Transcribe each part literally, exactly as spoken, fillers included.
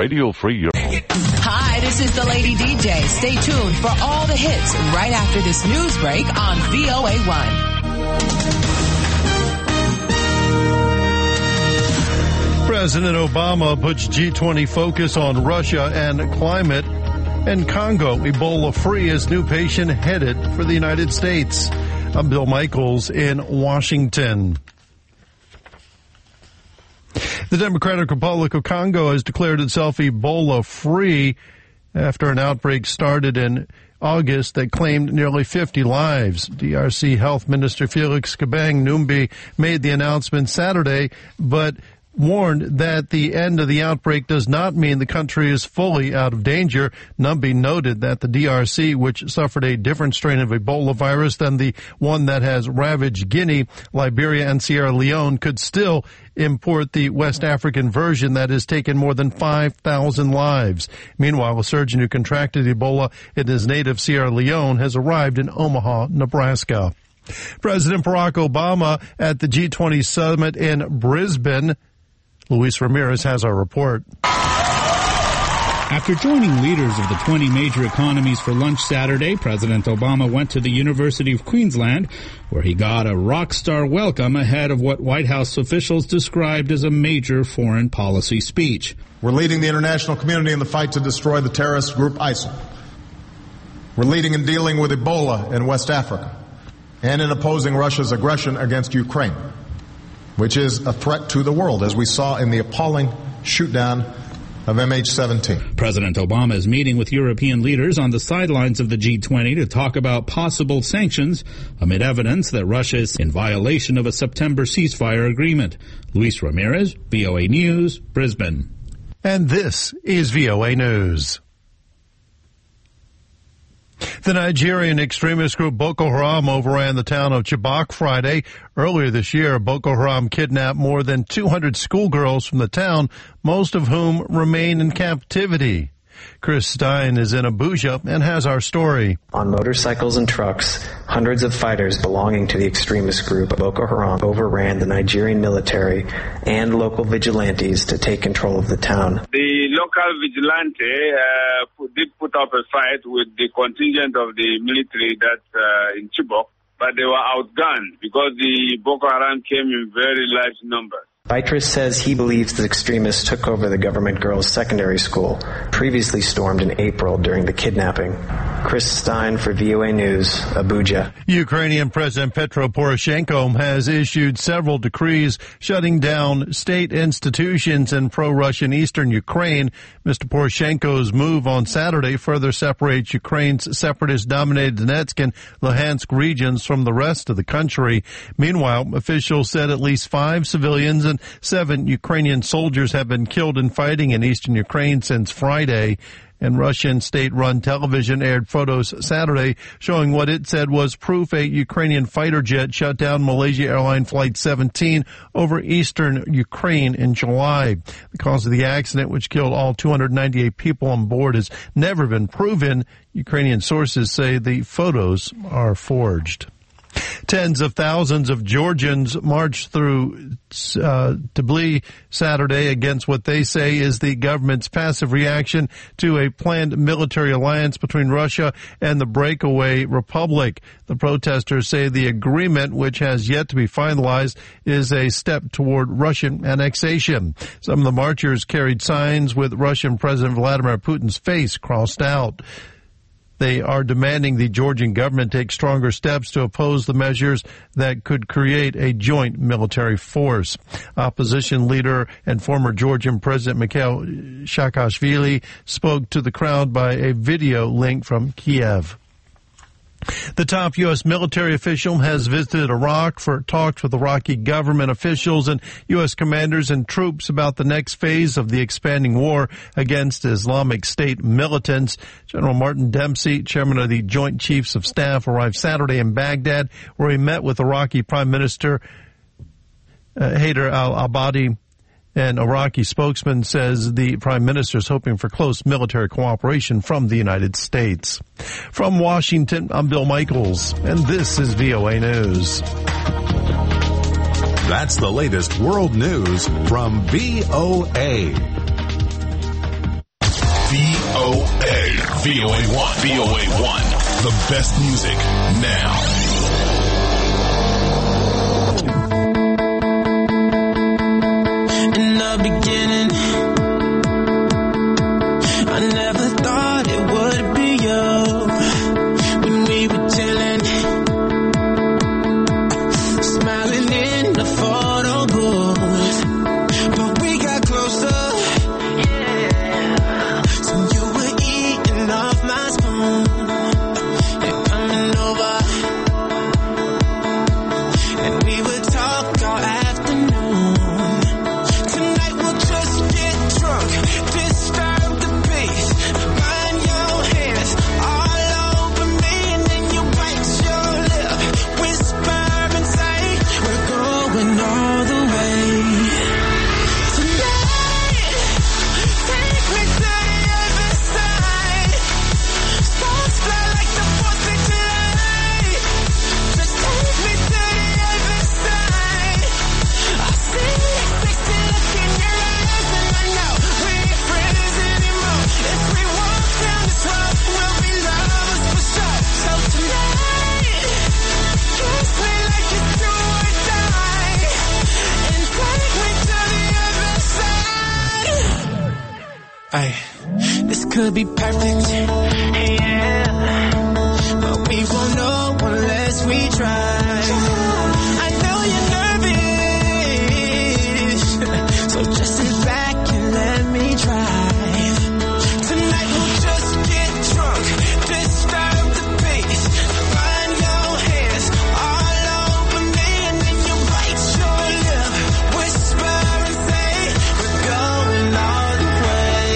Radio Free Europe. Hi, this is the Lady D J. Stay tuned for all the hits right after this news break on V O A one. President Obama puts G twenty focus on Russia and climate. And Congo, Ebola-free as new patient headed for the United States. I'm Bill Michaels in Washington. The Democratic Republic of Congo has declared itself Ebola-free after an outbreak started in August that claimed nearly fifty lives. D R C Health Minister Felix Kabang Numbi made the announcement Saturday, but warned that the end of the outbreak does not mean the country is fully out of danger. Numbi noted that the D R C, which suffered a different strain of Ebola virus than the one that has ravaged Guinea, Liberia, and Sierra Leone, could still import the West African version that has taken more than five thousand lives. Meanwhile, a surgeon who contracted Ebola in his native Sierra Leone has arrived in Omaha, Nebraska. President Barack Obama at the G twenty summit in Brisbane. Luis Ramirez has our report. After joining leaders of the twenty major economies for lunch Saturday, President Obama went to the University of Queensland, where he got a rock star welcome ahead of what White House officials described as a major foreign policy speech. We're leading the international community in the fight to destroy the terrorist group ISIL. We're leading in dealing with Ebola in West Africa and in opposing Russia's aggression against Ukraine, which is a threat to the world, as we saw in the appalling shoot-down of M H seventeen. President Obama is meeting with European leaders on the sidelines of the G twenty to talk about possible sanctions amid evidence that Russia is in violation of a September ceasefire agreement. Luis Ramirez, V O A News, Brisbane. And this is V O A News. The Nigerian extremist group Boko Haram overran the town of Chibok Friday. Earlier this year, Boko Haram kidnapped more than two hundred schoolgirls from the town, most of whom remain in captivity. Chris Stein is in Abuja and has our story. On motorcycles and trucks, hundreds of fighters belonging to the extremist group Boko Haram overran the Nigerian military and local vigilantes to take control of the town. The local vigilante uh, did put up a fight with the contingent of the military that's uh, in Chibok, but they were outgunned because the Boko Haram came in very large numbers. Bitrus says he believes the extremists took over the government girls' secondary school, previously stormed in April during the kidnapping. Chris Stein for V O A News, Abuja. Ukrainian President Petro Poroshenko has issued several decrees shutting down state institutions in pro-Russian eastern Ukraine. Mister Poroshenko's move on Saturday further separates Ukraine's separatist-dominated Donetsk and Luhansk regions from the rest of the country. Meanwhile, officials said at least five civilians and seven Ukrainian soldiers have been killed in fighting in eastern Ukraine since Friday. And Russian state-run television aired photos Saturday showing what it said was proof a Ukrainian fighter jet shut down Malaysia Airlines Flight seventeen over eastern Ukraine in July. The cause of the accident, which killed all two hundred ninety-eight people on board, has never been proven. Ukrainian sources say the photos are forged. Tens of thousands of Georgians marched through uh, Tbilisi Saturday against what they say is the government's passive reaction to a planned military alliance between Russia and the breakaway republic. The protesters say the agreement, which has yet to be finalized, is a step toward Russian annexation. Some of the marchers carried signs with Russian President Vladimir Putin's face crossed out. They are demanding the Georgian government take stronger steps to oppose the measures that could create a joint military force. Opposition leader and former Georgian President Mikhail Saakashvili spoke to the crowd by a video link from Kiev. The top U S military official has visited Iraq for talks with Iraqi government officials and U S commanders and troops about the next phase of the expanding war against Islamic State militants. General Martin Dempsey, chairman of the Joint Chiefs of Staff, arrived Saturday in Baghdad, where he met with Iraqi Prime Minister uh, Haider al-Abadi. An Iraqi spokesman says the prime minister is hoping for close military cooperation from the United States. From Washington, I'm Bill Michaels, and this is V O A News. That's the latest world news from V O A. V O A. V O A one. V O A one. The best music now. In the beginning, I never thought it would be you. When we were chilling, smiling in the photo booth, but we got closer. Yeah. So you were eating off my spoon and coming over, and we would talk all afternoon. Tonight we'll just get drunk, disturb the peace, find your hands all over me, and then you bite your lip, whisper and say we're going all the way. Tonight, take me to the other side. Sparks fly like the fourth of July. Just take me to the other side. I see that sexy look in your eyes, and I know we ain't friends anymore. If we walk down this road, we'll be lovers for sure. So tonight, kiss me like it's do or die, and take me to the other side. Ay, this could be perfect, yeah, but we won't know unless we try. I know you're nervous, so just sit back and let me drive. Tonight we'll just get drunk, disturb the peace, find your hands all over me, and then you bite your lip, whisper and say we're going all the way.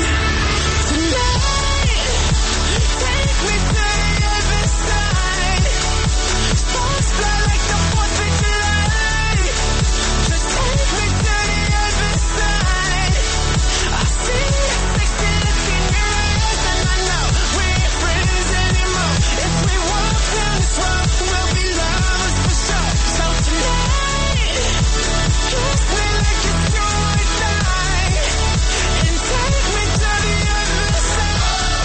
Tonight, take me to the other side. Sparks fly like the fourth of July. Just take me to the other side. I see that sexy look in your eyes, and I know we ain't friends anymore. If we walk down this road, we'll be lovers for sure. So tonight, kiss me like it's do or die, and take me to the other side.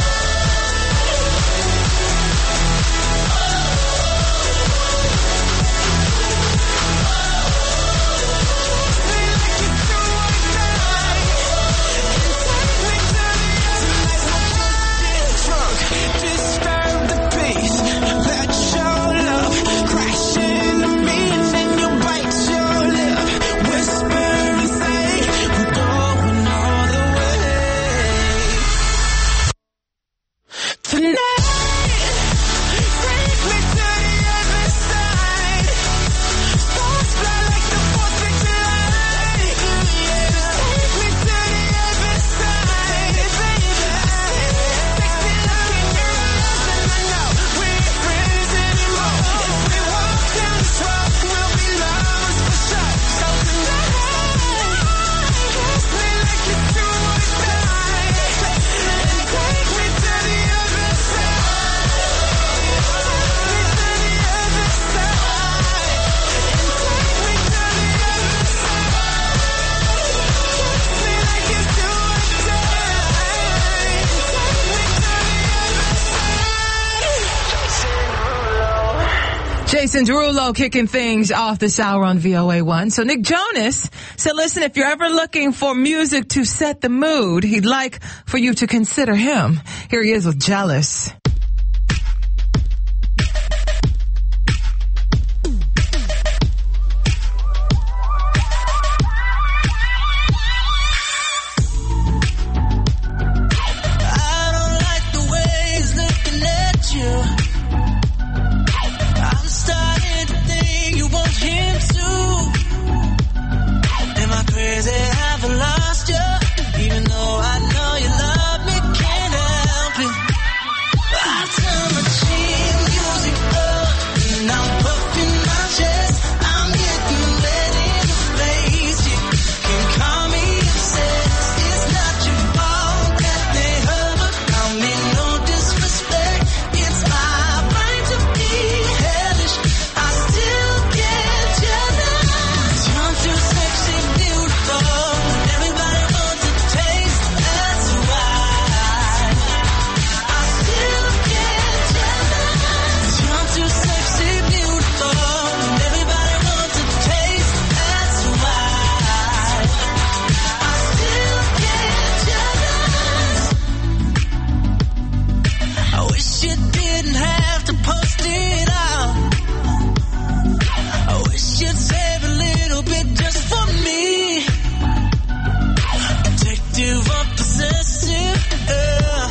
Disturb the peace, let your love crash into me, and then you bite your lip, whisper and say we're going all the way. Tonight, take me to the other side. Sparks fly like the fourth of July. Take me to the other side, baby. Sexy look in your eyes, and I know we ain't friends anymore. If we walk down this road, we'll be lovers for sure. So tonight, kiss me like it's do or die, and take me to the other side. Take me to the other side, and take me to the other side. Kiss me like it's do or die, and take me to the other side. Jason Derulo kicking things off this hour on V O A one. So Nick Jonas said, listen, if you're ever looking for music to set the mood, he'd like for you to consider him. Here he is with Jealous. I don't like the way he's looking at you. I'm starting to think you want him too. Am I crazy? Have I lost you? Even though I know you love me, can't help it. possessive. Yeah.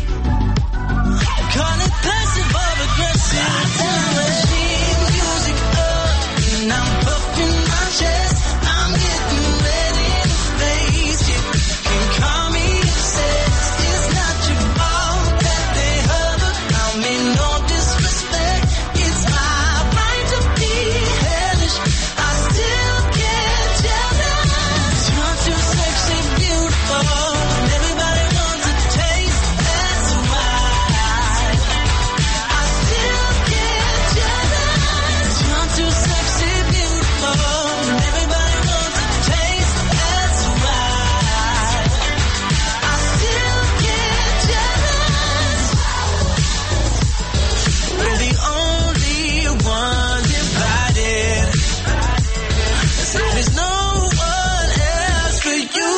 Call it passive or aggressive. Tell me sheet music up, and I'm puffing my chest. I'm getting ready to face it. Can call me obsessed. It's not your fault that they hover. I mean no disrespect. It's my right to be hellish. I still get jealous. You're too sexy, beautiful, and everybody wants a taste. That's why I still get jealous. You're too sexy, beautiful, and everybody wants a taste. That's why I still get jealous. We're the only ones divided. So there's no one else for you.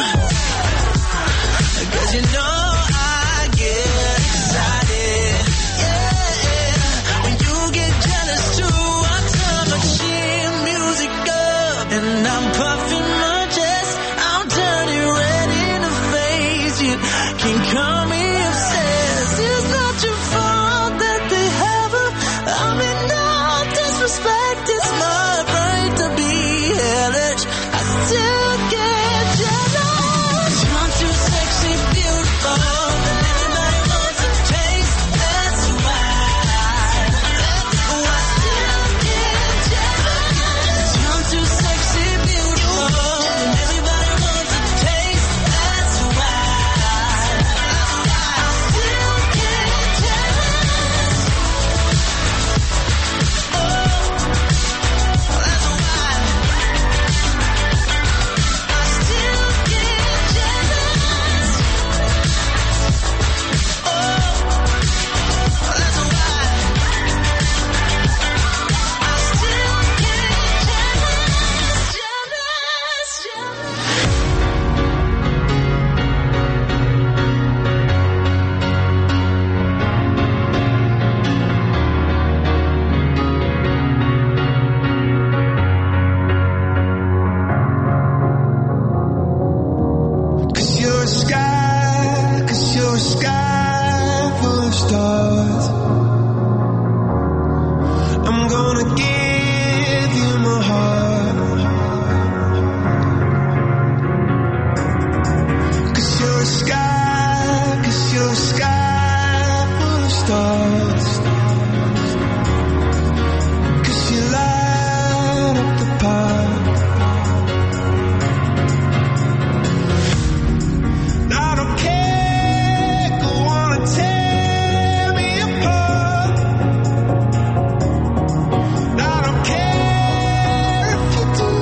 Cause you know I get excited. Yeah, when you get jealous too, I turn my sheet music up, and I'm puffing my chest. I'm turning ready to face it. Can call me obsessed. It's not your fault that they have her. I mean no disrespect. It's my right to be hellish. I still get jealous. You're too sexy, beautiful, and everybody wants a taste. That's why I still get jealous. You're too sexy, beautiful, and everybody wants a taste. That's why I still get jealous. Oh, that's why I still get jealous. Oh, that's why I still get jealous, jealous, jealous. Cause you're a sky, cause you're a sky full of stars. I'm gonna give you my heart. Cause you're a sky, cause you're a sky full of stars. Cause you light up the park. I don't care, go on and tear me apart. I don't care if you do.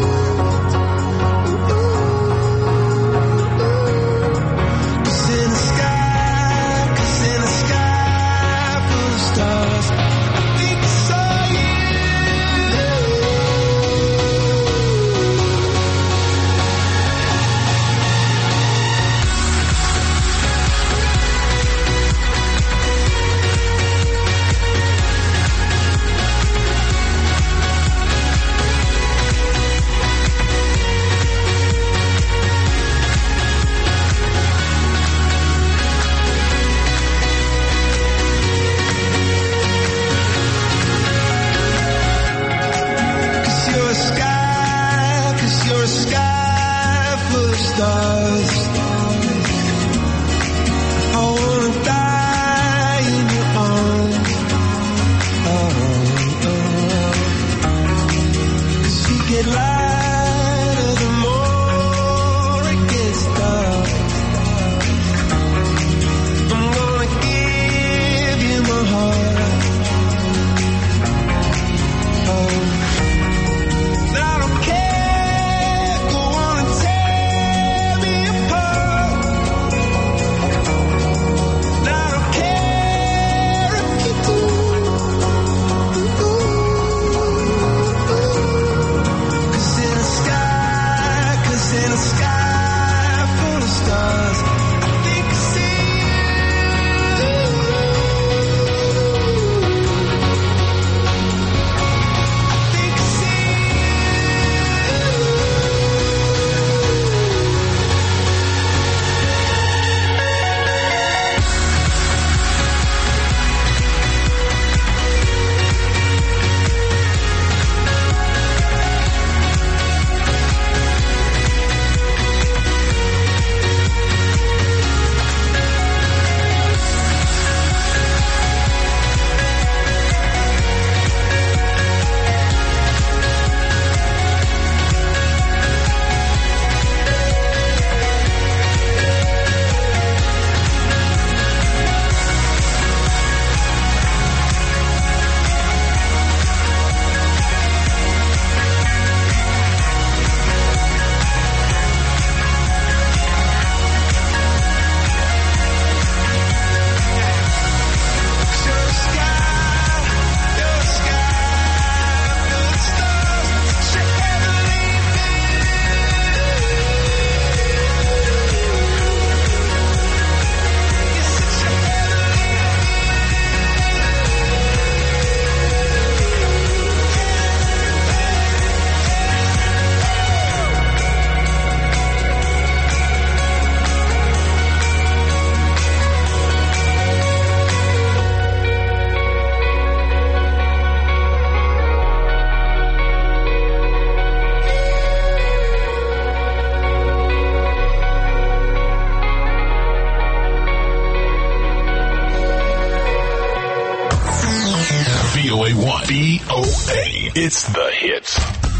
Cause in the sky, O A one. V O A. It's the hits.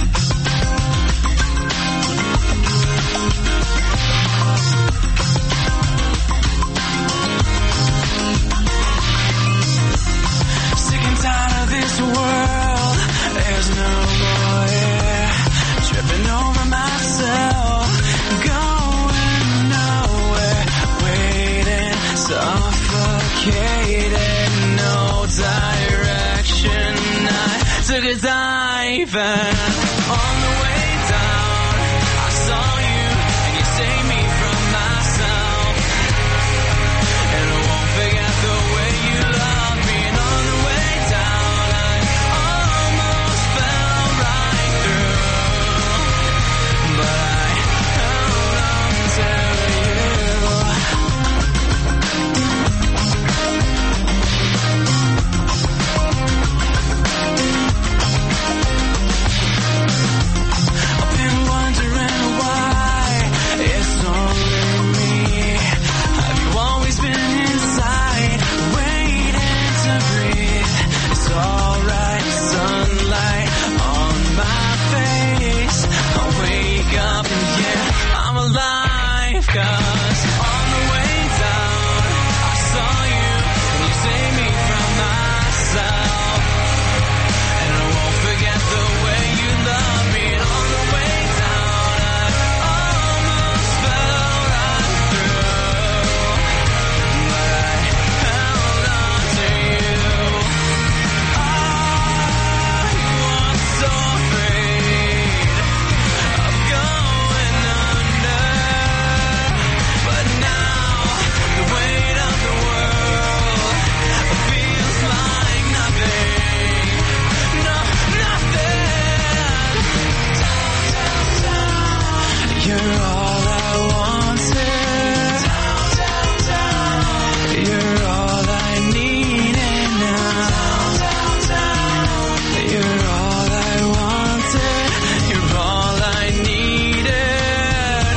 Sick and tired of this world. There's no more air. Tripping over myself. Going nowhere. Waiting. Suffocated. No direction. I took a dive and on the way down I saw you and you saved me from myself. And I won't forget the way you loved me. And on the way down I almost fell right through, but I held on to you. I've been wondering why it's only me. Have you always been inside, waiting to breathe? It's alright, sunlight on my face. I wake up and yeah, I'm alive. 'Cause on the way down, I saw you and you saved me from myself. And I won't forget the way you love me. And on the way down, I almost fell right through, but I held on to you. I was so afraid of going under, but now the weight of the world feels like nothing. No, nothing. You're all I wanted. You're all I needed now. You're all I wanted. You're all I needed.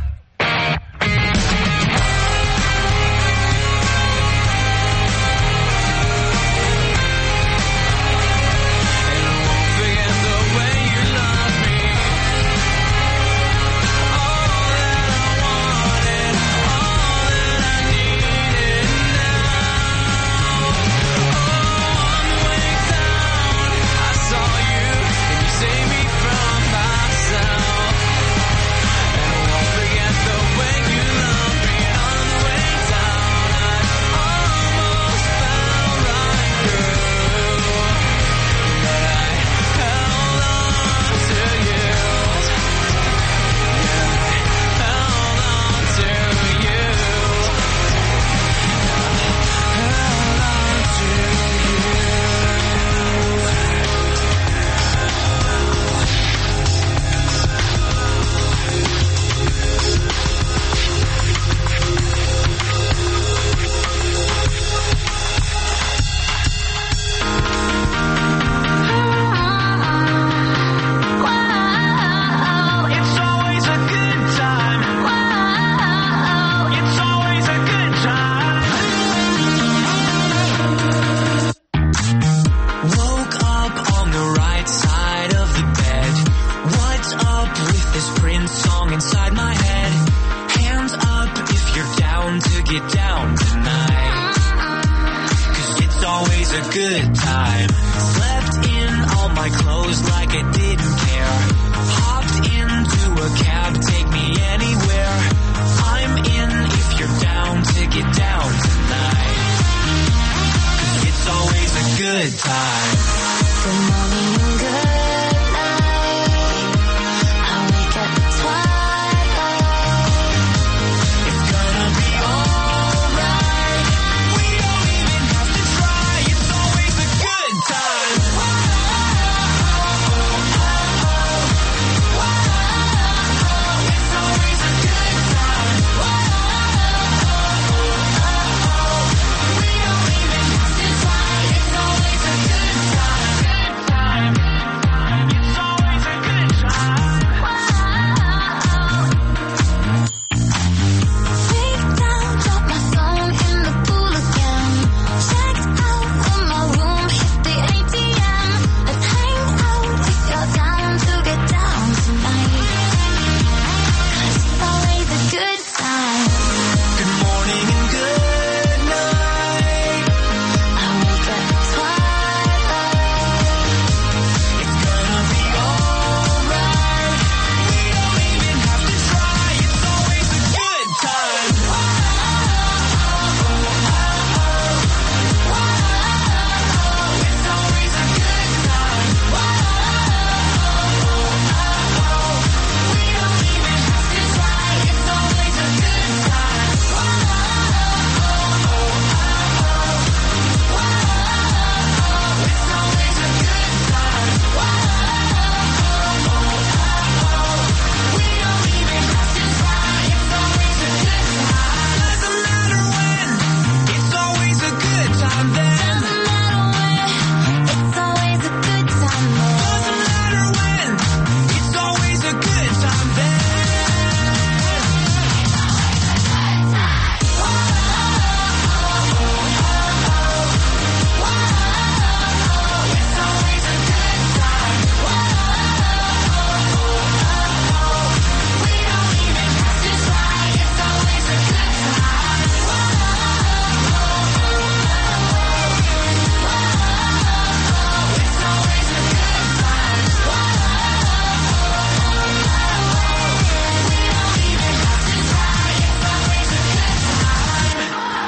And I won't forget the way you love me. All that I wanted, all that I needed now. Oh, on the way down, I saw you and you saved me from myself. And I won't forget the way you love me. And on the way down, I almost fell right through, but I held on to you. Yeah, I held on to you. Held on to you. Wow, it's always a good time. Wow, it's always a good time. Woke up on the right side of the bed. What's up with this Prince song inside my head? Hands up if you're down to get down tonight. 'Cause it's always a good time. Slept in all my clothes like I didn't care. Hopped into a cab, take me anywhere. I'm in if you're down to get down tonight. 'Cause it's always a good time. Good morning and good night. I wake up at twilight. It's gonna be alright. We don't even have to try. It's always a good time. It's always a good time. We don't even have to try. It's always a good time.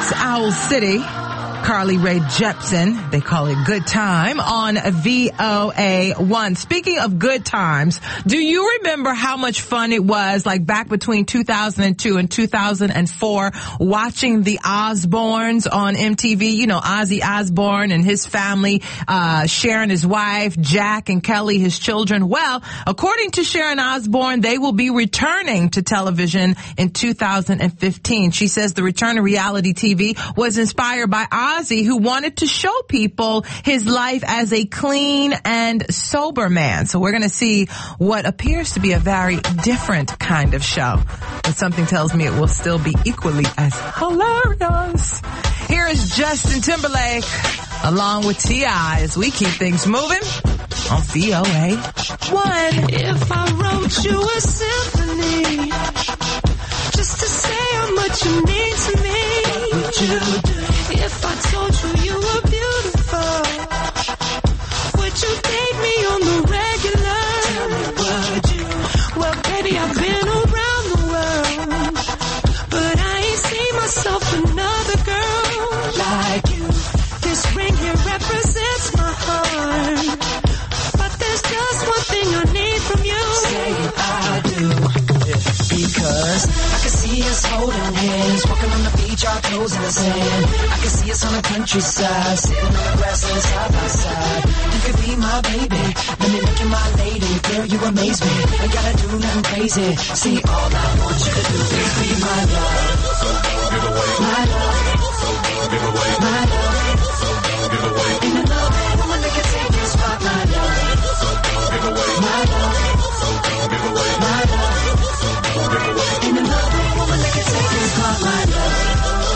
It's Owl City. Carly Rae Jepsen, they call it Good Time, on V O A one. Speaking of good times, do you remember how much fun it was, like back between two thousand two and two thousand four, watching the Osbournes on M T V? You know, Ozzy Osbourne and his family, uh, Sharon, his wife, Jack and Kelly, his children. Well, according to Sharon Osbourne, they will be returning to television in two thousand fifteen. She says the return of reality T V was inspired by Ozzy, who wanted to show people his life as a clean and sober man. So we're going to see what appears to be a very different kind of show. But something tells me it will still be equally as hilarious. Here is Justin Timberlake along with T I as we keep things moving on V O A one. If I wrote you a symphony just to say how much you mean to me, what would you do? If I told you you were beautiful, would you date me on the regular? Tell me, would you? Well, baby, I've been around the world, but I ain't seen myself another girl like you. This ring here represents my heart, but there's just one thing I need from you. Say I do. Because I can see us holding hands, walking on the beach, our toes in the sand. I can see us on the countryside, sitting on the grassland side by side. You could be my baby, let me make you my lady. Girl, you amaze me, ain't gotta do nothing crazy. See, all I want you to do is be my love. So don't give away my love. So don't give away my love. So don't give away. Ain't another woman that can take your spot, my love. So don't give away my love. So don't give away my love. Ain't another woman that can take his spot, my love.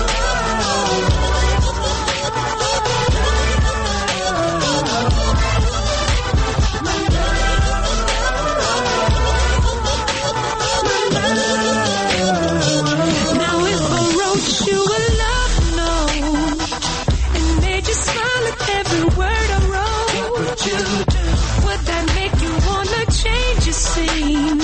Now if I wrote you a love note and made you smile at every word I wrote, what would you do? Would that make you wanna change your scene?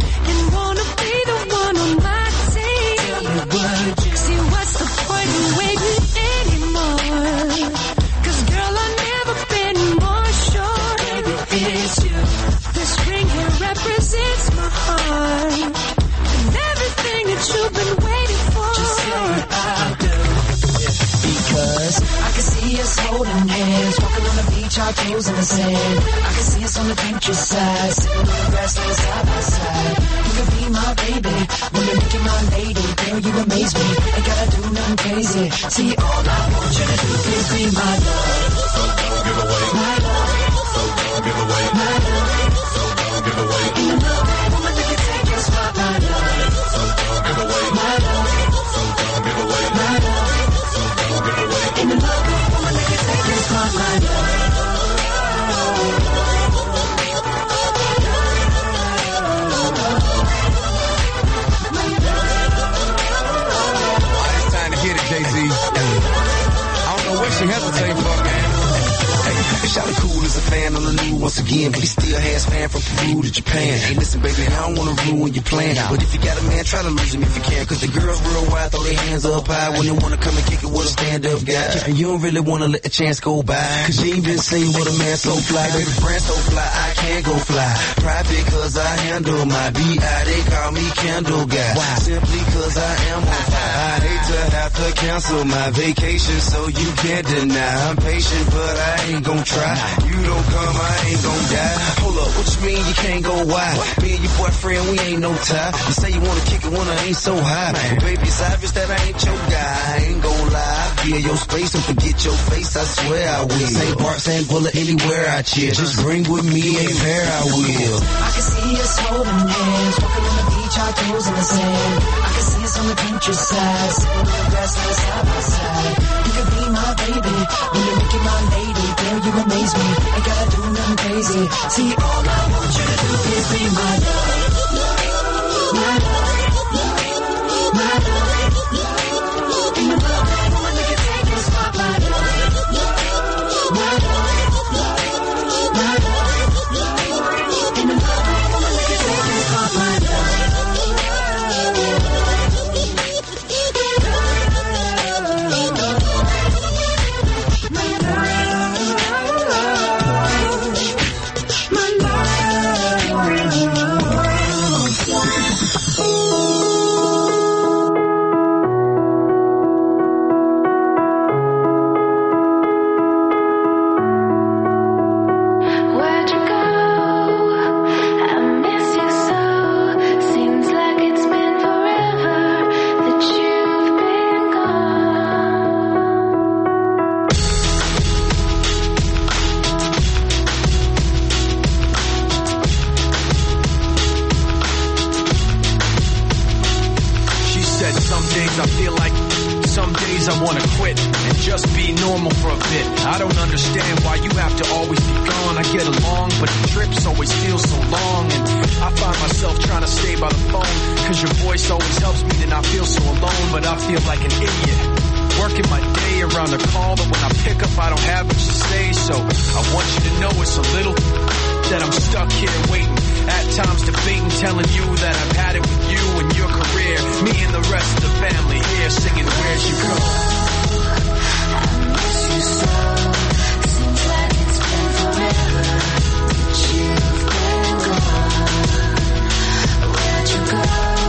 You've been waiting for. Just say I do. Because I can see us holding hands, walking on the beach, our toes in the sand. I can see us on the countryside, sitting on the grassland side by side. You could be my baby, when you're making my lady. Girl, you amaze me, ain't gotta do nothing crazy. See, all I want you to do is be my love. So don't give away my love. So don't give away my love. So don't give away. Ain't another woman that can take your spot, my love. So don't give away my love. So don't give away my love. So don't give away. Ain't another woman that can take your spot, my love. It's time to hit it, Jay-Z. I don't know what she hesitating for, man. Shawty cool as a fan on the new once again, but he still has fan from Peru to Japan. Hey, listen, baby, I don't wanna ruin your plan, but if you got a man, try to lose him if you can. Cause the girls real wide, throw their hands up high when they wanna come and kick it with a stand-up guy. And you don't really wanna let the chance go by, cause you ain't been seen with a man so fly. Baby, brand so fly, I can't go fly. Private cause I handle my B I, they call me Candle Guy. Why? Simply cause I am on fire. I hate to have to cancel my vacation, so you can't deny. I'm patient, but I ain't gon' try. You don't come, I ain't gon' die. Hold up, what you mean you can't go wide? Me and your boyfriend, we ain't no tie. You say you wanna kick it when I ain't so high. But baby, it's obvious that I ain't your guy. I ain't gon' lie. I'll give your space and forget your face, I swear I will. Same part, same bullet, anywhere I chill. Just bring with me a pair, I will. I can see us holding hands, walking on the beach, our toes in the sand. I can see us on the countryside, sitting on the grassland side by side. You could be my baby, when you're making my lady. Girl, you amaze me, ain't gotta do nothing crazy. See, all I want you to do is be my love. My love. My love. Ain't another woman that can take your spot, my love. My love. My love. Ain't another woman that can take your spot, my love. days I wanna quit and just be normal for a bit. I don't understand why you have to always be gone. I get along, but the trips always feel so long. And I find myself trying to stay by the phone, cause your voice always helps me to not feel so alone. But I feel like an idiot, working my day around a call that when I pick up I don't have much to say. So I want you to know it's a little that I'm stuck here waiting, at times debating, telling you that I've had it with you and your career. Me and the rest of the family here singing Where'd You Go? I miss you so. Seems like it's been forever that you've been gone. Where'd you go?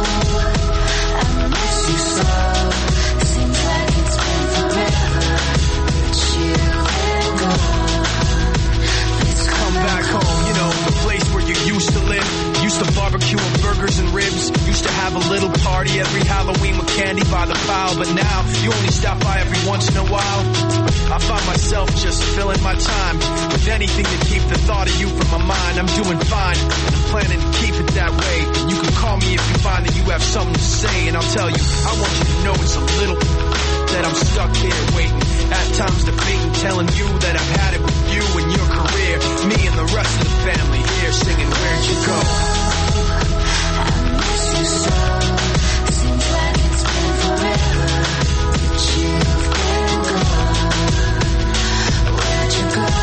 I miss you so. Seems like it's been forever that you've been gone. Please come back home, you know, the place where you used to live. Used to barbecue and burgers and ribs. Used to have a little party every Halloween with candy by the pile. But now, you only stop by every once in a while. I find myself just filling my time with anything to keep the thought of you from my mind. I'm doing fine, and I'm planning to keep it that way. You can call me if you find that you have something to say, and I'll tell you, I want you to know it's a little that I'm stuck here waiting, at times debating, telling you that I've had it with you and your career. Me and the rest of the family here singing Where'd You Go? I miss you so. Seems like it's been forever that you've been gone. Where'd you go?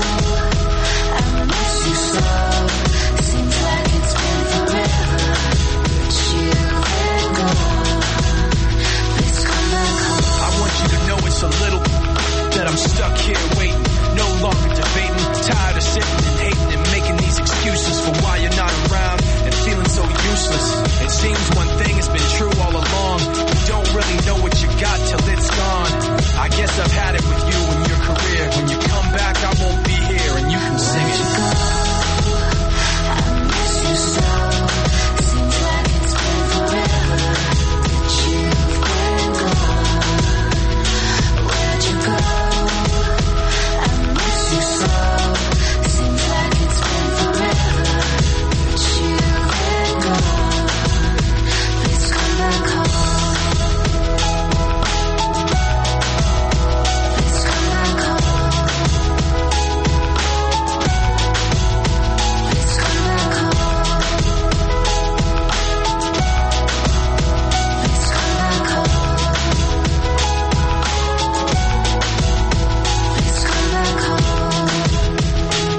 I miss you so. Seems like it's been forever that you've been gone. Please come back home. I want you to know it's a little that I'm stuck here waiting, no longer debating, tired of sitting and hating and making these excuses for why you're not around and feeling so useless. It seems one thing has been true all along, you don't really know what you got till it's gone. I guess I've had it with you and your career. When you come back I won't be here and you can sing it. I miss you so. Seems like it's been forever that you've been gone. Where'd you go? I miss you so. Seems like it's been forever that you've been gone. Please come back home. Please come back home. Please come back home. Please come back home. Please come back home.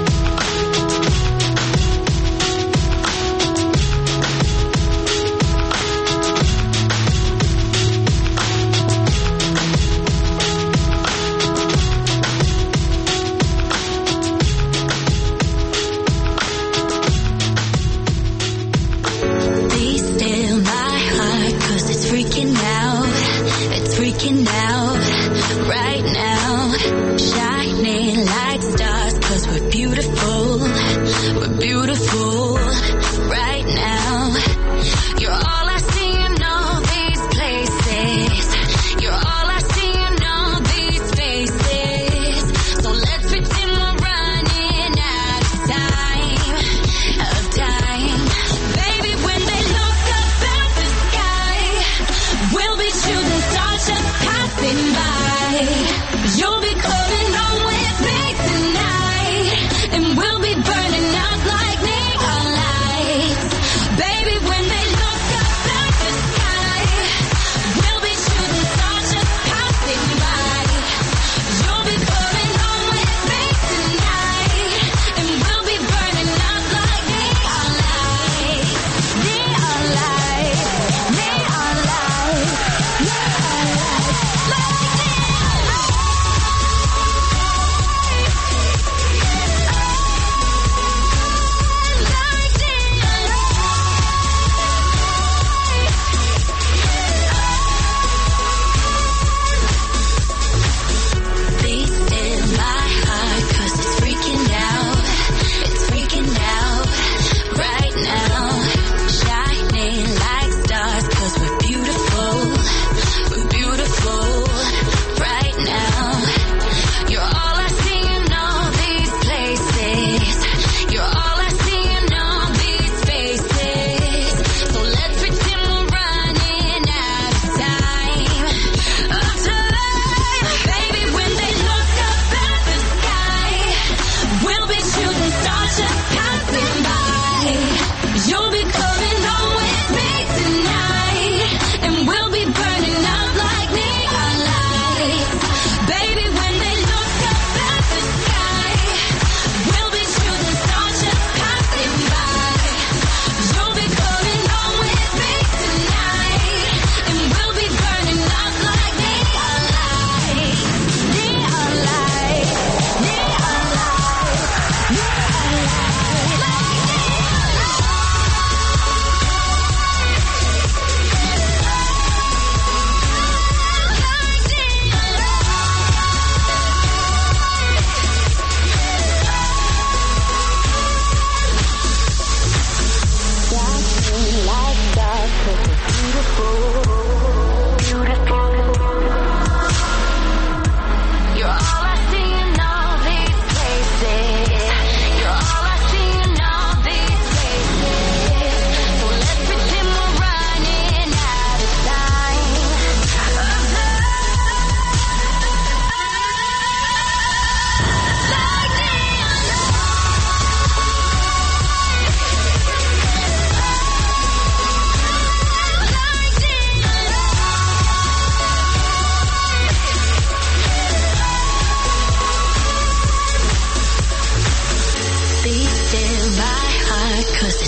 Be still my heart, cause it's freaking out. It's freaking out right now. Shining like stars, cause we're beautiful. We're beautiful right now. You're all I see in all these places. You're all I see in all these faces. So let's pretend we're running out of time. Of time. Baby, when they look up at the sky, we'll be shooting stars just passing by. You'll be coming home with me tonight, and we'll be burning out like neon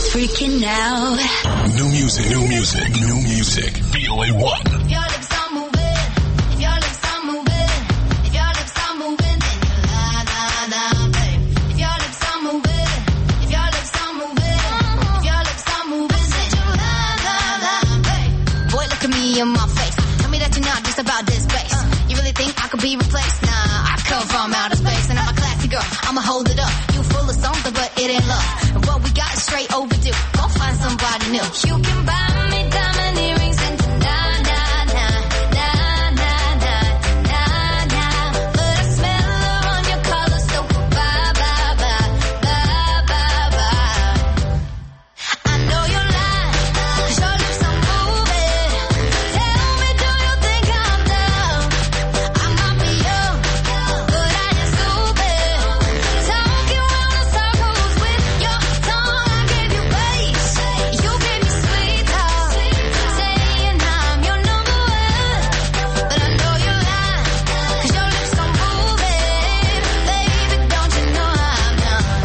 freaking out. New music, new music, new music. V O A one. If your lips are moving, if your lips are moving, if your lips are moving, then you la la la, babe. If your lips are moving, if your lips are moving, if your lips are moving, then you la la la, babe. Boy, look at me in my face. Tell me that you're not just about this bass. You really think I could be replaced? Nah, I come from outer space, and I'm a classy girl. I'ma hold it up. You full of something, but it ain't love. And what we got is straight overdue. Go find somebody new. You can buy me diamond earrings and nah nah nah nah nah nah nah nah. But I smell her on your collar, so bye bye bye bye bye bye. I know you're lying, 'cause your lips are moving. Tell me, do you think I'm dumb? I might be young, but I ain't stupid. Talking round in circles with your tongue. I gave you bass, you gave me sweet talk, saying I'm your number one. But I know you're lying, 'cause your lips are moving. Baby, don't you know I'm done?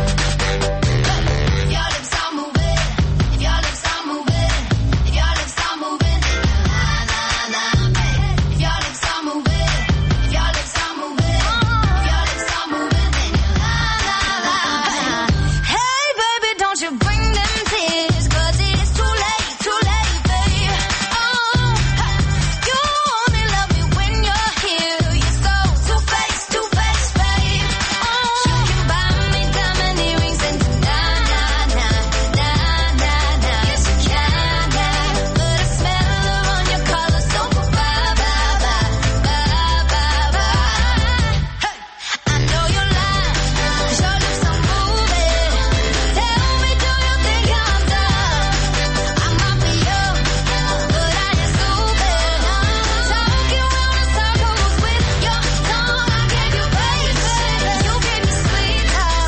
If your lips are moving, if your lips are moving, if your lips are moving, then you la la la, babe. If your lips are moving, if your lips are moving, if your lips are moving, then you la la la, babe. Hey, baby, don't you bring them tears, 'cause it's too late, too late, babe. Oh, hey. You only love me when you're here. You're so two-faced, two-faced, babe. Oh, you can buy me diamond earrings and nah, nah, nah, nah, nah, nah. Yes, you can, yeah. But I smell her on your collar, so bye, bye, bye, bye, bye, bye. Hey, I know you're lying, 'cause your lips are moving. Tell me, do you think I'm dumb? I might be young, but I ain't stupid. Talking round in circles with your tongue. I gave you bass, you gave me sweet talk,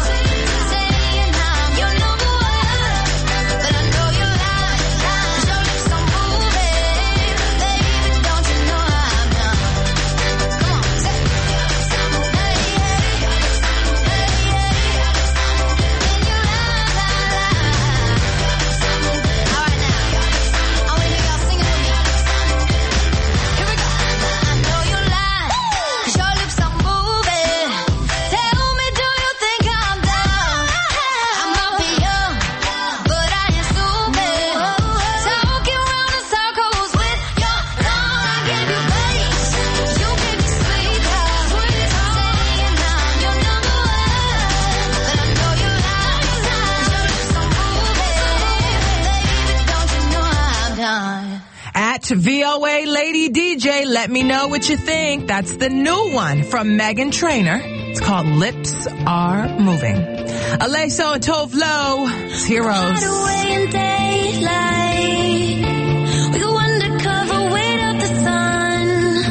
saying I'm your number one. But I know you're lying, 'cause your lips are moving. Baby, don't you know I'm done? Come on, say it. Your lips are moving. Hey, hey, your lips are moving. Hey, hey, your lips are moving. Then you la la la. Your lips are moving. All right now, your lips are moving. I wanna hear y'all singing with me. Your lips are moving. Here we go. I know you're lying, 'cause your lips are moving. Tell me, do you think I'm dumb? I might be young, but I ain't stupid. Talking round in circles with your tongue. I gave you bass, you gave me sweet talk, saying I'm your number one. But I know you're lying, 'cause your lips are moving. Baby, don't you know I'm done? At V O A Lady D J, let me know what you think. That's the new one from Meghan Trainor. It's called Lips Are Moving. Alesso and Tove Lo, it's Heroes. Away in daylight, we go undercover, wait out the sun.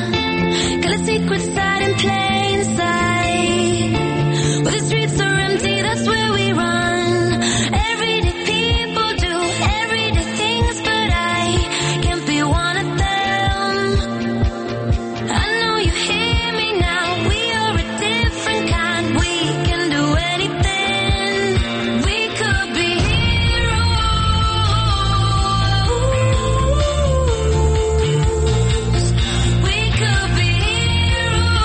Got a secret side in plain sight. Where the streets are empty, that's where we run. Everyday people do everyday things, but I can't be one of them. I know you hear me now. We are a different kind. We can do anything. We could be heroes. We could be heroes.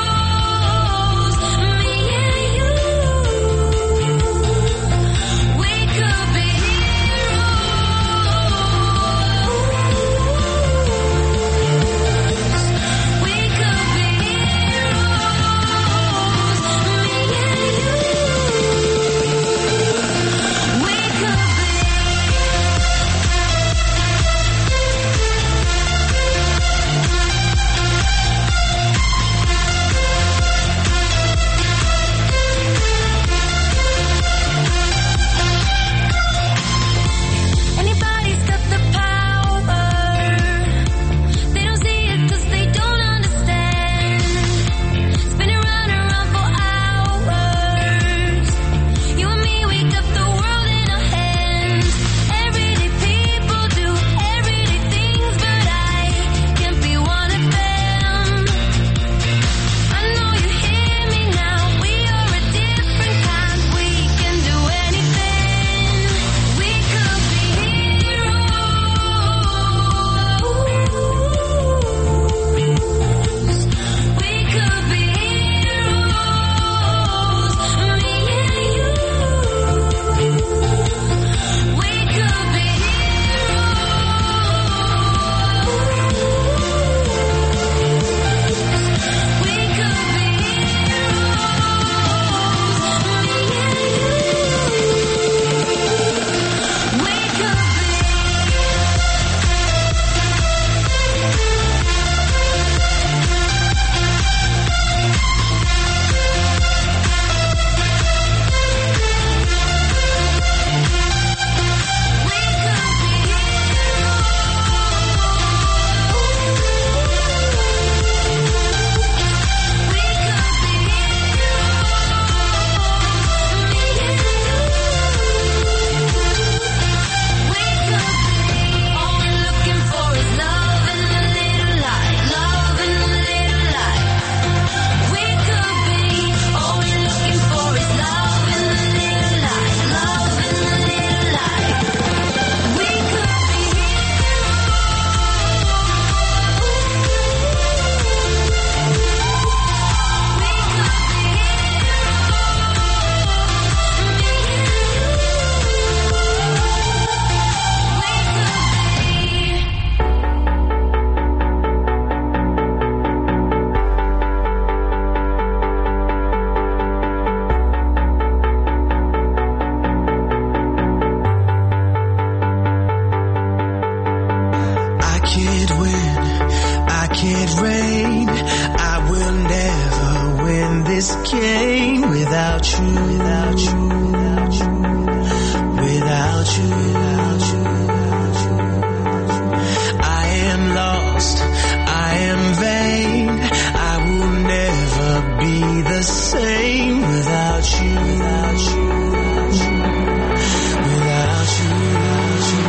this game without you, without you, without you, without you, without you, without you. I am lost, I am vain, I will never be the same without you, without you, without you, without you, without you.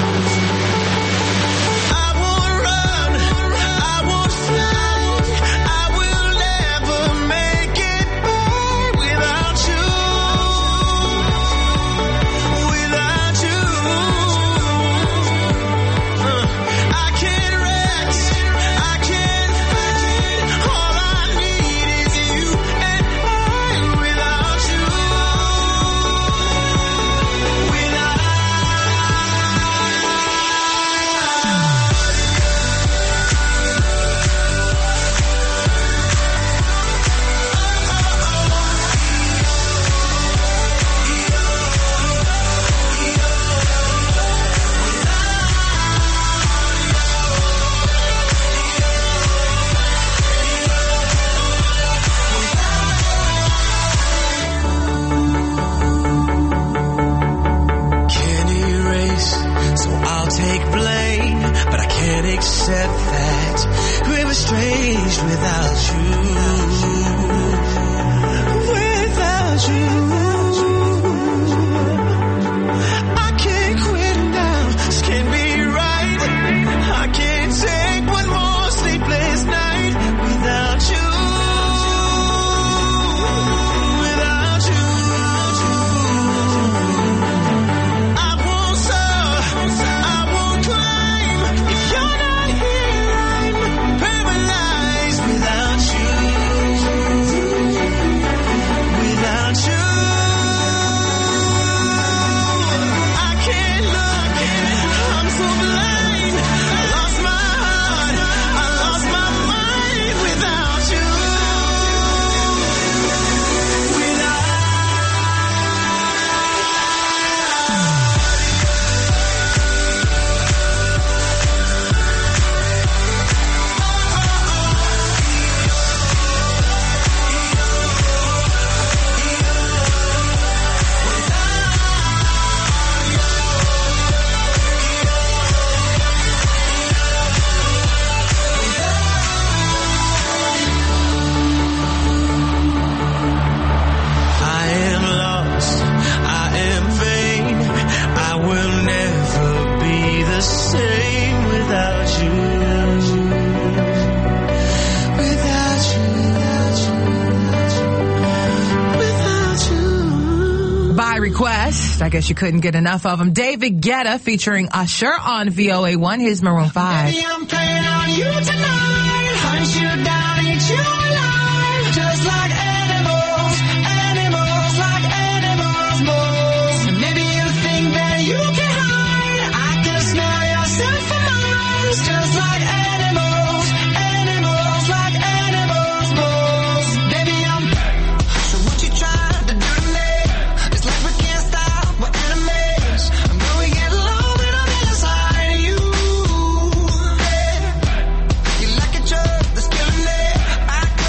I won't run, I won't fly, I will never make it back without you, without you. Uh, I can't rest, I can't fight, all I need is you and I without you, without can't erase, so I'll take blame, but I can't accept that we were strange without you, without you. I can't quit now, this can't be right. I can't take one more sleepless night without you, without you. I won't soar, I won't climb. If you're not here, I'm paralyzed without you, without you. I can't look, I'm so blind. I lost my heart, I lost my mind without you, without. I am lost, I am vain, I will never be the same without you, without you, without you, without you. By request, I guess you couldn't get enough of him. David Guetta featuring Usher on V O A one. Here's Maroon five. Baby, I'm playing on you tonight. Hunt you down, eat you alive. Just like animals, animals, like animals, moles. And maybe you think that you can hide. I can smell yourself for miles. Just like animals, animals, like animals, moles. Baby, I'm. So what you trying to do to me? It's like we can't stop, we're enemies. I know we get low when I'm inside you. You like a drug that's killing me. I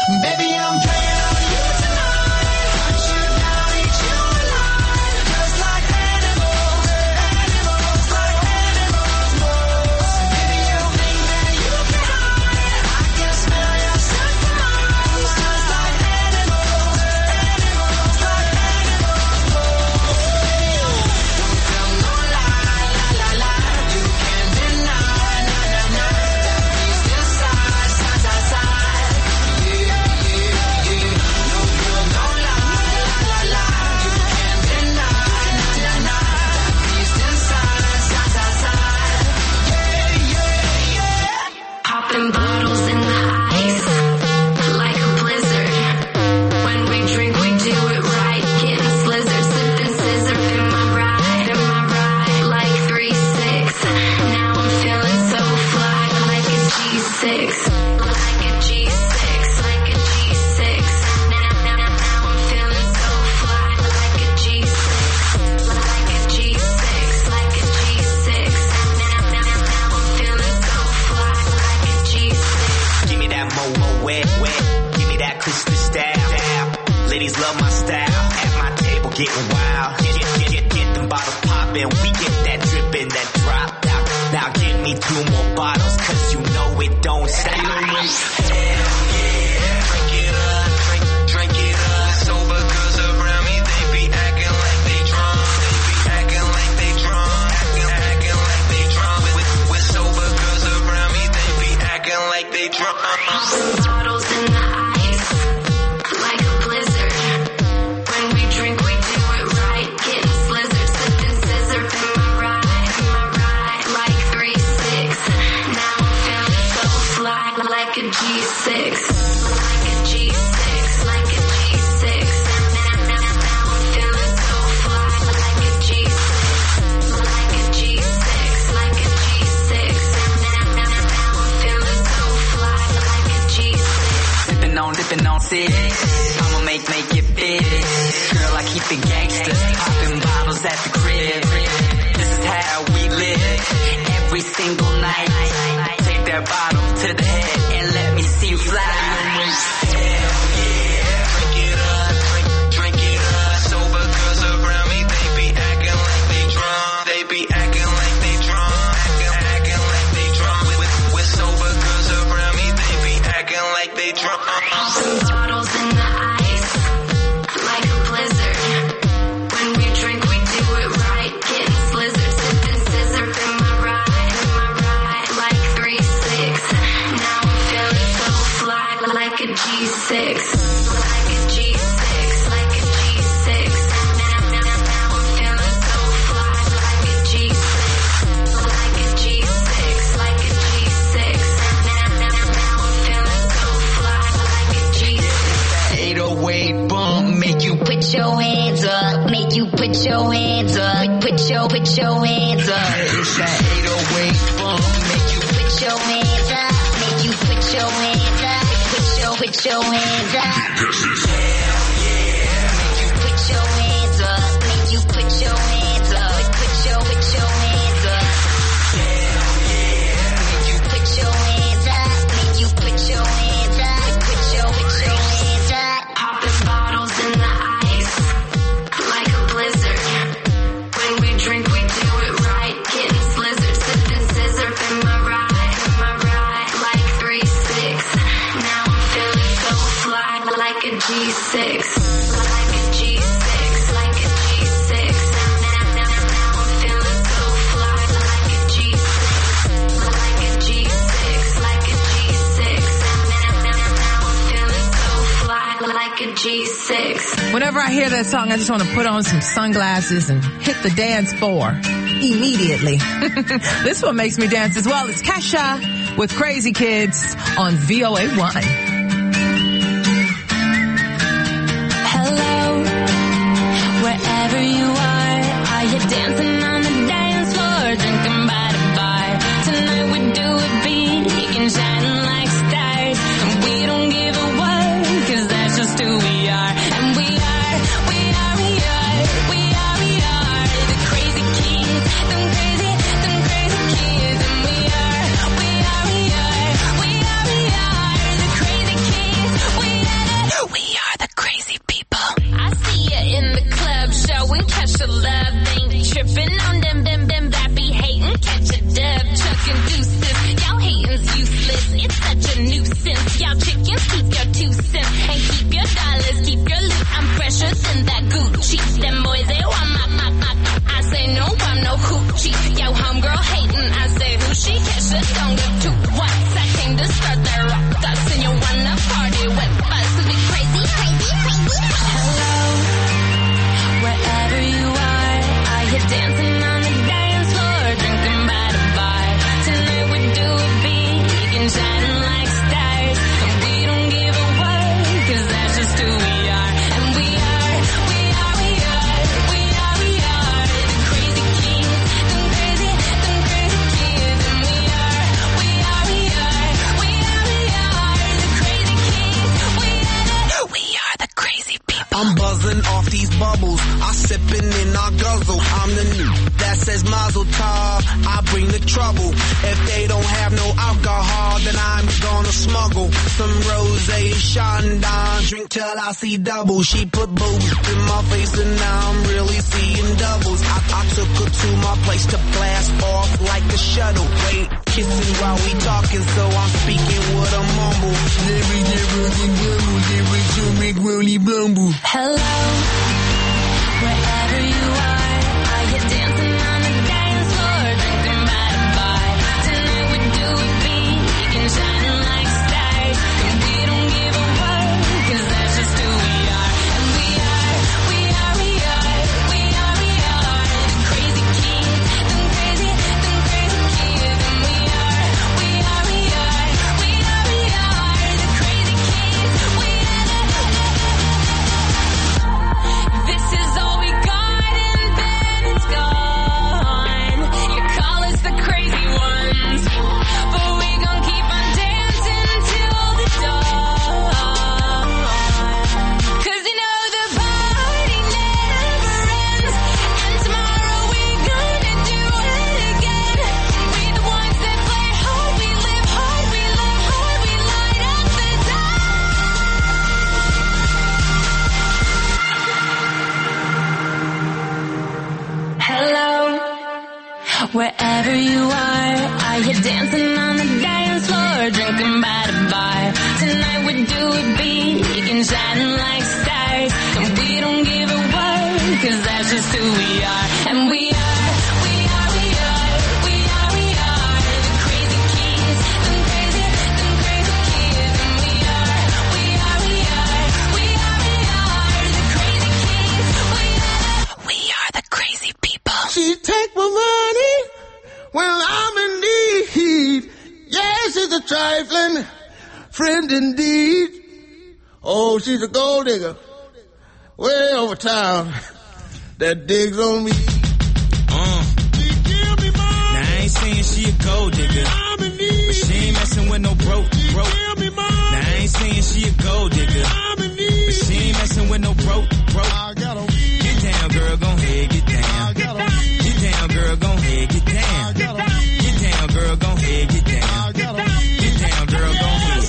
Baby, I'm playing on you tonight. Hunt you down, eat you alive. Just like animals, animals, like animals most. Baby, you think that you can hide. I can smell your scent for miles. Just like animals, animals, like animals most. Don't tell no lie, la la la. You can't deny, na na na. That beast inside, side side side. Yeah, yeah, yeah. No girl, no lie, la la la. You can't deny, na na na. That beast inside, side side side. Yeah, yeah, yeah. Popping bottles in the ice, like a blizzard. When we drink, we do it right. Getting slizzard, sipping scissor in my ride, in my ride, like three six. Now I'm feeling so fly, like a G six, like a G six, like a G six. Now, now, now, now I'm feeling so fly, like a G six, like a G six, like a G six. Now, now, now, now I'm feeling so fly, like a G six. Give me that mo-mo wet, wet. Give me that crystal style. Ladies love my style. At my table getting wild. Get, get, get, get, get them bottles poppin'. We get that drippin', that drop out. Now give me two more bottles, cause you know it don't stop. Hell yeah. Drink it up, drink, drink it up. Sober girls around me, they be acting like they drunk. They be acting like they drunk. Acting, acting like they drunk. With, with sober girls around me, they be acting like they drunk. Bottles in the ice, like a blizzard. When we drink, we do it right. Getting slizzard, sipping scissor in my ride, in my ride, like three six. Now I'm feeling so fly, like a G six, like a G six, like a G six. Now, now, now, now I'm feeling so fly, like a G six, like a G six, like a G six. Now, now, now, now I'm feeling so fly, like a G six. Sippin' on, dippin' on six. I'ma make, make it fit. Girl, I keep it gangsta. Poppin' bottles at the crib. This is how we live. Every single night. Take that bottle to the head and let me see you fly. Hell yeah. Drink it up, drink, drink it up. Sober girls around me, they be acting like they drunk. They be acting like they drunk. Acting, acting like they drunk. With, with sober girls around me, they be acting like they drunk. Bottles in the ice, like a blizzard. When we drink, we do it right. Getting slizzard, sipping scissor in my ride, in my ride, like three six. Now I'm feeling so fly, like a G six, like a G six, like a G six. Now, now, now, now I'm feeling so fly, like a G six, like a G six, like a G six. Now, now, now, now I'm feeling so fly, like a G six. eight oh eight bump, make you Put your hands up, make you put your hands up, put your, put your hands up. It's that eight oh eight bump, make you Put your hands up, make you put your hands up, put your, put your hands up. hell yeah. Make you put your hands up, make you put your hands up, put your, put your hands up. Hell yeah. Make you put your hands up, make you put your hands up, put your, put your hands up. Popping bottles in the ice, like a blizzard. When we drink, we do it right. Getting slizzard, sipping scissor in my ride, in my ride, like three six. Now I'm feeling so fly, like a G six, like a G six, like a G six. Now, now, now, now I'm feeling so fly, like a G six, like a G six, like a G six. Now, now, now, now I'm feeling so fly, like a G six. Whenever I hear that song, I just want to put on some sunglasses and hit the dance floor immediately. This one makes me dance as well. It's Kesha with Crazy Kids on V O A one. Hello, wherever you are, are you dancing on the dance floor, drinking by the bar? Tonight we do it big and shining like stars, and we don't give a what, 'cause that's just who we are. And we are, we are, we are, we are, we are the crazy kids, them crazy, them crazy kids. And we are, we are, we are, we are, we are the crazy these bubbles. I sippin' and I guzzle. I'm the new that says Mazel Tov. I bring the trouble. If they don't have no alcohol, then I'm gonna smuggle some rosé, Chandon. Drink till I see double. She put booze in my face and now I'm really seeing doubles. I, I took her to my place to blast off like a shuttle. Wait, kissing while we talking, so I'm speaking with a mumble. Hello, wherever you are, I hear dancing on the dance floor, drinking by the bar. Tonight we do it big and shining like stars, and we don't give a word, 'cause that's just who we are. And we are, we are, we are, we are, we are the crazy kids, them crazy, them crazy kids. And we are, we are, we are, we are, we are the crazy kids. We are the. This is all we got and then it's gone. You call us the crazy ones, but we gon' keep on dancing till the dawn. 'Cause you know the party never ends, and tomorrow we gonna do it again. We the ones that play hard, we live hard, we love hard, we light up the Hello, wherever you are, I hear dancing on the dance floor, drinking by the bar. Tonight we do it big and shining like stars, and we don't give a word, 'cause that's just who we are. And we are, we are, we are, we are, we are the crazy kids, them crazy, them crazy kids. And we are, we are, we are, we are, we are the crazy kids. We are, we are the crazy people. She take my money when I'm in need. Yes, she's a trifling friend indeed. Oh, she's a gold digger way over town that digs on me. Uh. Now I ain't saying she a gold digger, but she ain't messing with no broke, broke. Now I ain't saying she a gold digger, but she ain't messing with no broke, broke. Get down, girl, gon' ahead, get down. Get down, girl, gon' ahead, get down. Get down, girl, gon' ahead, get down. Get down, girl, gon' ahead.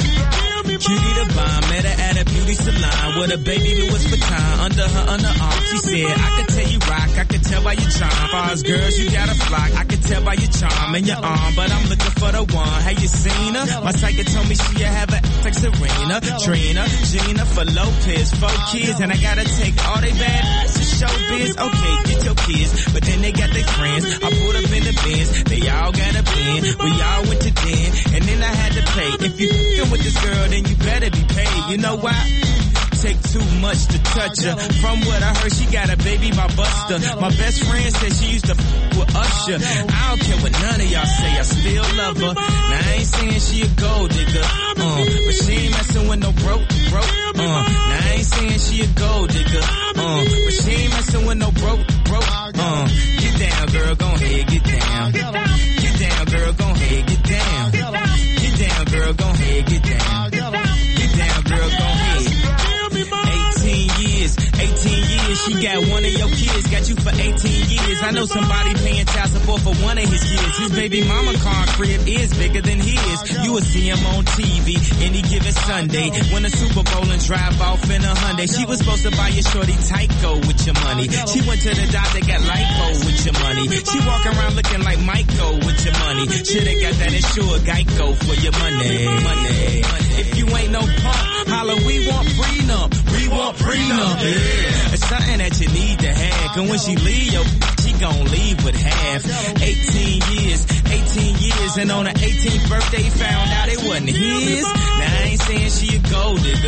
Cutie the bomb, met her at a beauty salon with a baby Louis Vuitton under her underarm. She said, I could tell you rock, I could tell by your charm. Far as girls, you got a flock, I could tell by your charm and your arm, but I'm looking for the one. Have you seen her? My psychic told me she have a like Serena, Trina, Gina, for Lopez, four kids, and I gotta take all they bad to show biz. Okay, get your kids, but then they got their friends. I pulled up in the Benz, they all got a bin. We all went to den, and then I had to pay. If you f***ing with this girl, then you better be paid. You know why? Take too much to touch her. From what I heard, she got a baby by Buster. My best friend said she used to f*** with Usher. I don't care what none of y'all say, I still love her. Now I ain't saying she a gold digger, uh, but she ain't messing with no broke, broke. Uh, now I ain't saying she a gold digger, uh, but she ain't messing with no broke, broke. Uh, get down, girl, gon' ahead, get down. Get down, girl, gon' ahead, get down. Get down, girl, gon' ahead, get down. Get down, girl, gon' ahead. eighteen years, eighteen years, she got one of your kids, got you for eighteen years. I know somebody paying child support for one of his kids. His baby mama car crib is bigger than his. You will see him on T V any given Sunday. Win a Super Bowl and drive off in a Hyundai. She was supposed to buy your shorty Tyco with your money. She went to the doctor, got Lyco with your money. She walk around looking like Michael with your money. Shoulda got that insured Geico for your money. Money. If you ain't no punk, holla, we want prenup. We want prenup. Yeah. It's something that you need to have. Cause when she leave, yo, she gon' leave with half. eighteen years, eighteen years, and on her eighteenth birthday, found out it wasn't his. Now I ain't saying she a gold digger,